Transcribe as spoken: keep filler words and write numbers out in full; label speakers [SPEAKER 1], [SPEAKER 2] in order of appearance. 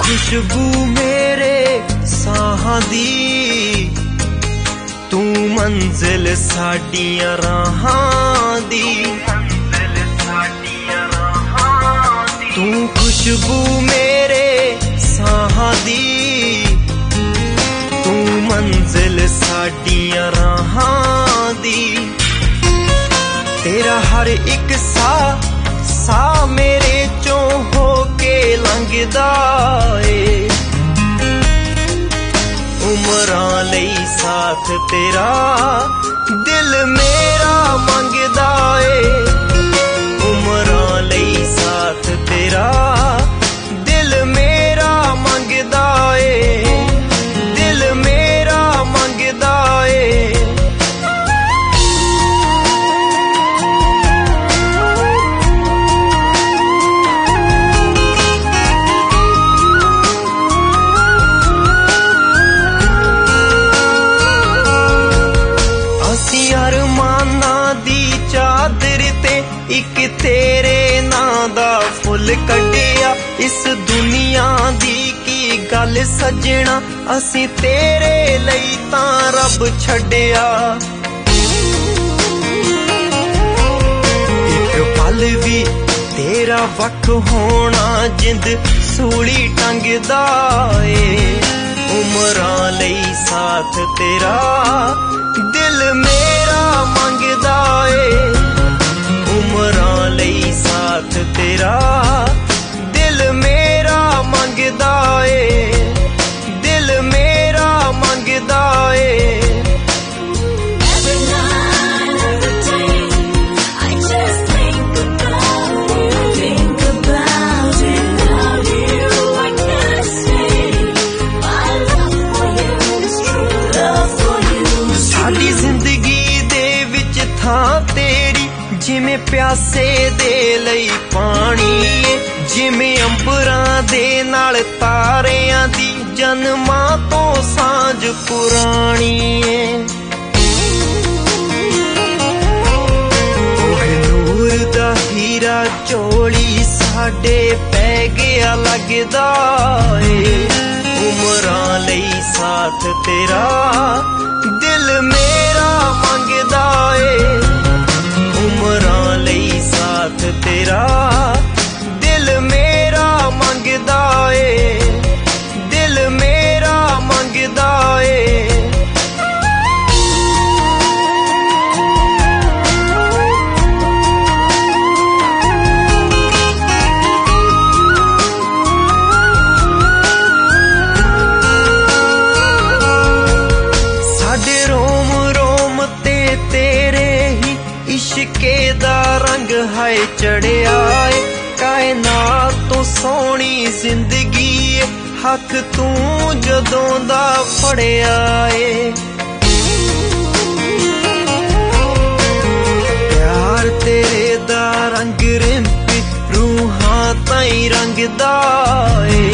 [SPEAKER 1] खुशबू मेरे साहां दी, तू मंजिल साडियां राहां दी। तू खुशबू मेरे साहां दी, तू मंजिल साडियां राहां दी। तेरा हर एक सा सा मेरे चों हो के लंघदा ए, उमरां लई साथ तेरा दिल मेरा मंगदा ए। उमरां लई साथ तेरा दिल मेरा मंगदा ए, दिल मेरा मंगदा ए। इक तेरे नां दा फुल कड्डिया, इस दुनिया दी की गल सजना, असी तेरे लई तां रब छड्डिया। इक पल भी तेरा वक होना जिंद सूली टंगदा ए, उमरां लई साथ तेरा दिल मेरा मंगदा ए। उमरां लई साथ तेरा दिल मेरा मंगदा ए, दिल मेरा मंगदा ए। साडी जिंदगी दे विच थां तेरी जिमें प्यासे दे लई पानी, जिमें अंबरां दे नाल तारियां दी जन्मां तो सांझ पुरानी है। ओहे नूर दा हीरा चोली साडे पै गया लगदा ए, उमरां लई साथ तेरा दिल मेरा मंगदा ए। उमरां लई साथ तेरा दिल मेरा मंगदा ए, दिल मेरा मंगदा ए। साडे रोम रोम ते तेरे ही इश्के दा रंग है चढ़िया ए, कायनात तो सोहनी जिंदगी ए, हथ तू जदों दा फड़िया ए। प्यार तेरे दा रंग रिंपी रूहां ताईं रंगदा ए,